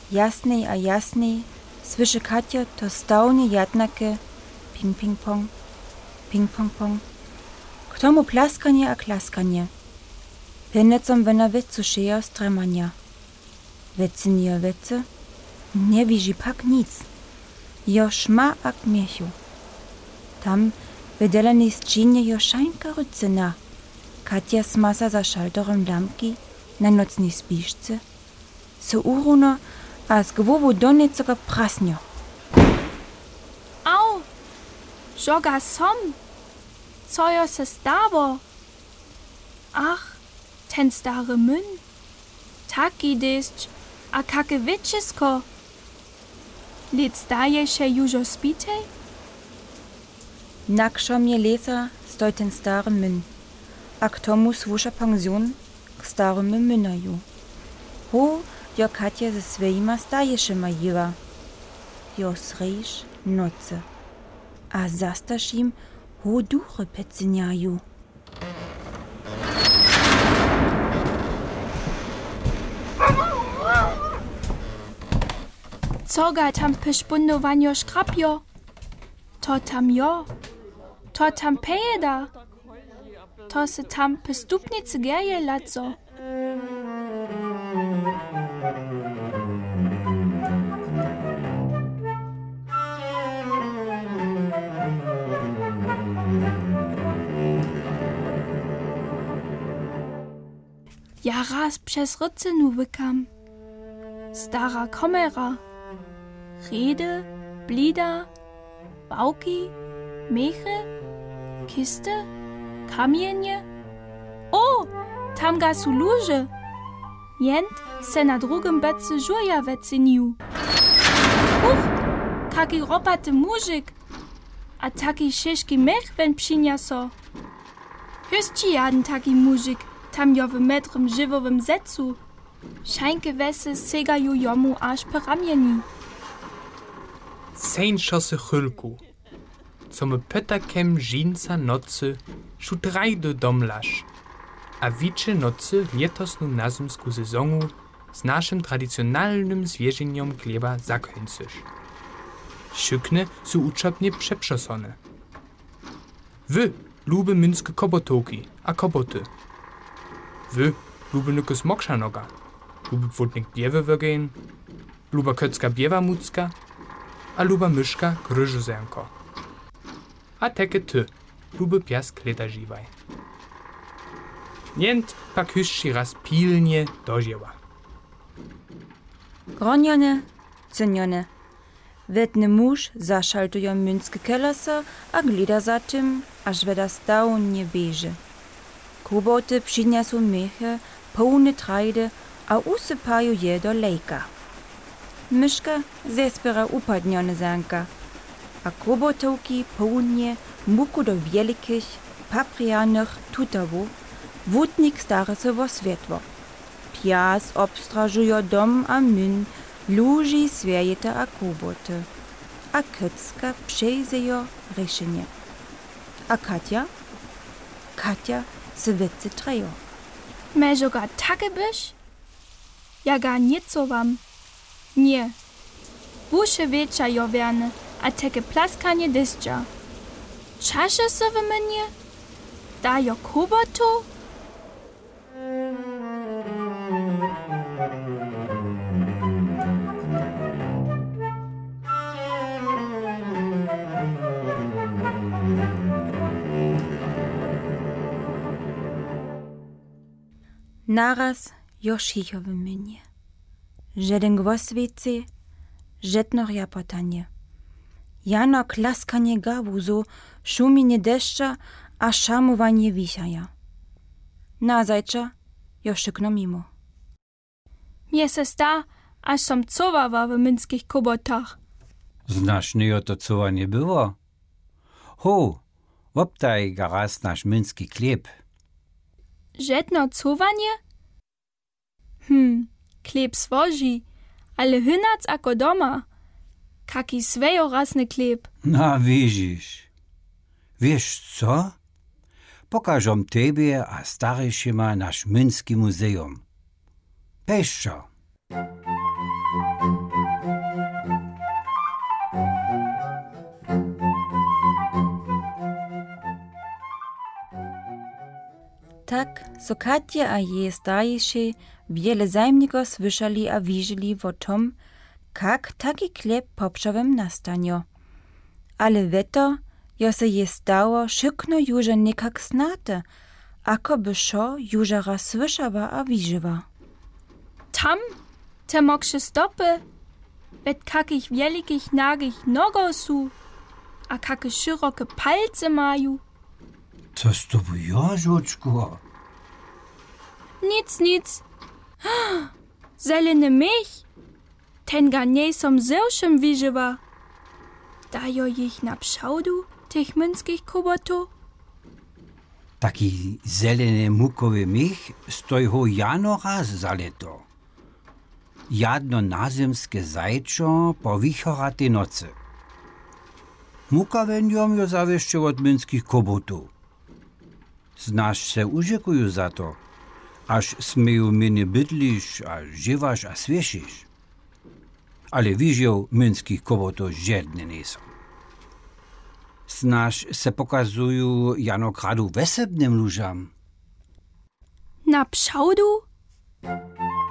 jasnej a jasnej, słyszy Katja to stałnie jadnake ping-ping-pong, ping-pong-pong. K tomu plaskanie a klaskanie. Pennecom wena wicu szyja stremania. Wicy nie wicy, nie widzi pak nic. Jo szma ak miechu. Tam wydelenej sczynie jo szajnka rycyna. Katja smasa za szalterem lampki na nocnej spiszce. So uruno, a z głowu doniecoga prasnio. Au! Żoga som! Co jo se stało? Ach, ten stary myn. Taki deszcz, a kake wiczysko. Lec daje się już spitej? Nakszo mnie leca stoi ten stary myn. A k tomu słusza pension k staremu mynaju. Ho, jo Katja ze swojima staješima jiva. Jo srejš noce. A zastaš im ho duche pecinjaju. Co ga tam pešpundowanjo škrapjo? To tam jo. To tam pejeda. To se tam pe stupnice gerje laco. Ja raz przez rycynu wykam. Stara komera. Rede, blida, bałki, mechy, kiste, kamienie. O, tam ga su luże. Jent se na drugim bece żuja weciniu. Kaki robaty mużyk. A taki szyszki mech wen przynia so. Hörst ci jaden taki mużyk. Tam jo w metrym żywowym zecu. Szajnke wesy segają jomu aż po ramieni. Sejnšose chylku, co my petakem żinca nocy szutraj do domlasz, a wicze nocy lietosnu nazymsku sezonu z naszym tradycjonalnym zwierzeniem chleba zakończysz. Szykne są uczepnie przeprzosone. Wy lubię minskie kobotoki a koboty. Wy lubię nyko smoksza noga. Lubię wodnik biewe wygehen, lubię köcka biewa mucka, a luba myszka gryżuzenko. A teke ty, luby piask leta živaj. Jent pak hyšči raz pilnie dožiewa. Gronjone, cynjone. Wetny muž zašaltujo münske kelasa a gleda za tym, aż weda stał nie bieže. Koboty przyniosą mechy, pełne trajdy, a usypają je do lejka. Myszka zespera upadnione zanka, a kobotołki pełnie muku do wielkich, paprianych tutawów, wódnik stara se wo światło. Pias obstrażują dom a myn, luży swierjeta a koboty, a köcka przejzejo ryszenie. A Katja? Katja se wice trejo. Mežo ga take byś? Ja ga nieco wam. Nie. Wusze wiecza jo wierne, a teke plaskanie deszcza. Czasze se w mnie? Da jo kobotu? Naraz jo šicho w mnie. Żeden gwos wiece, żetno japotanie. Jano klaskanie gawuzu, szumienie deszcza, a szamowanie wisiaja. Nazajcza jo szykno mimo. Mnie se sta, aż som cowawa w minskich kobotach. Znasz nie to cowa nie było? Ho, woptaj ga raz nasz minski chleb. Żetno cowanie? Chleb swoży, ale hynac ako doma. Kaki swejorasny chleb. Na widzisz. Wiesz co? Pokażom tebie a staryšima nasz minski muzeum. Peszo. tak, so Katja a jej starejsze wiele zajemników słyszeli a widzieli o tom, jak taki chleb poprzowem nastanio. Ale weto, jo se je stało szykno już niekak znate, ako by szo już raz słyszała a widziała. Tam, te moksze stopy, wet kakich wielkich nagich nogów su, a kakie szerokie palce mają. Co z tobą ja, żoczku? Nic. Zelene Milch, ten ga nie som zewszym widziała. Dajo ich na pszałdu, tych münskich kobotów? Taki zelene mukowy mich stoi ho jano raz za leto. Jadno nazemskie zajczo po wichorate nocy. Mukawenjom jo zaweszcze od münskich kobotów. Znasz se užiekuju za to, aż smeju mnie bydlisz, a żywasz, a swieszysz. Ale widział münskich kobotów żadne nie są. Znasz se pokazuju jano kradu wesebnym ludziom. Na pszałdu?